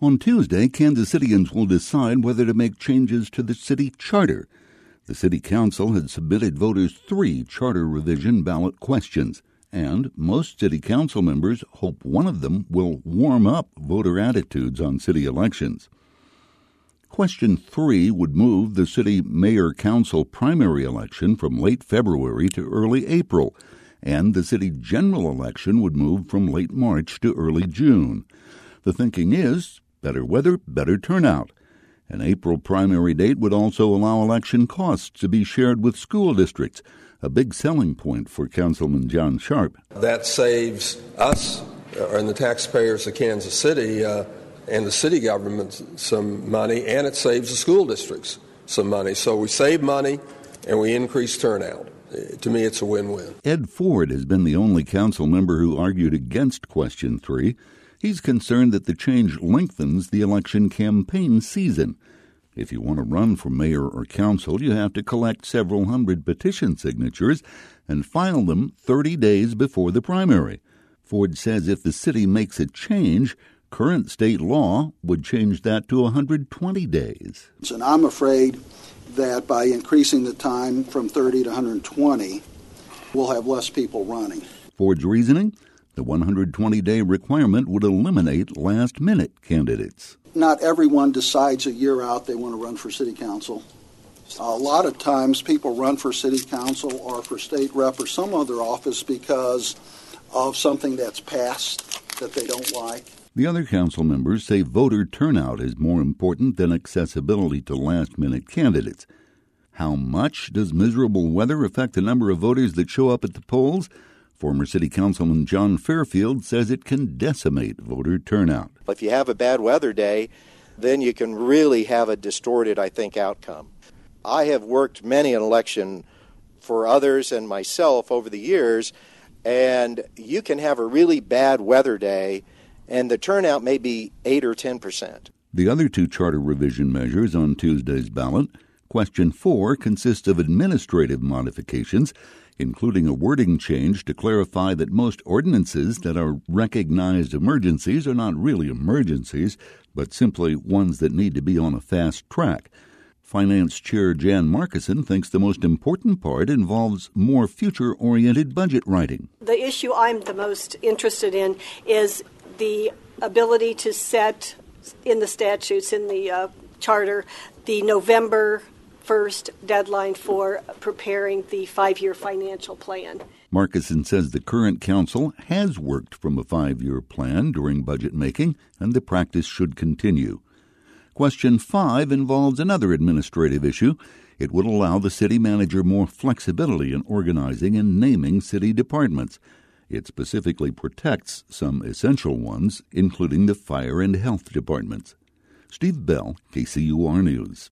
On Tuesday, Kansas Cityans will decide whether to make changes to the city charter. The City Council had submitted voters 3 charter revision ballot questions, and most City Council members hope one of them will warm up voter attitudes on city elections. Question 3 would move the city mayor-council primary election from late February to early April, and the city general election would move from late March to early June. The thinking is better weather, better turnout. An April primary date would also allow election costs to be shared with school districts, a big selling point for Councilman John Sharp. That saves us and the taxpayers of Kansas City and the city government some money, and it saves the school districts some money. So we save money and we increase turnout. To me, it's a win-win. Ed Ford has been the only council member who argued against Question 3. He's concerned that the change lengthens the election campaign season. If you want to run for mayor or council, you have to collect several hundred petition signatures and file them 30 days before the primary. Ford says if the city makes a change, current state law would change that to 120 days. And I'm afraid that by increasing the time from 30 to 120, we'll have less people running. Ford's reasoning? The 120-day requirement would eliminate last-minute candidates. Not everyone decides a year out they want to run for city council. A lot of times people run for city council or for state rep or some other office because of something that's passed that they don't like. The other council members say voter turnout is more important than accessibility to last-minute candidates. How much does miserable weather affect the number of voters that show up at the polls? Former City Councilman John Fairfield says it can decimate voter turnout. If you have a bad weather day, then you can really have a distorted, outcome. I have worked many an election for others and myself over the years, and you can have a really bad weather day, and the turnout may be 8 or 10%. The other 2 charter revision measures on Tuesday's ballot, Question 4, consists of administrative modifications, including a wording change to clarify that most ordinances that are recognized emergencies are not really emergencies, but simply ones that need to be on a fast track. Finance Chair Jan Markison thinks the most important part involves more future-oriented budget writing. The issue I'm the most interested in is the ability to set in the statutes, in the charter, the November 1st deadline for preparing the 5-year financial plan. Markison says the current council has worked from a 5-year plan during budget making, and the practice should continue. Question 5 involves another administrative issue. It would allow the city manager more flexibility in organizing and naming city departments. It specifically protects some essential ones, including the fire and health departments. Steve Bell, KCUR News.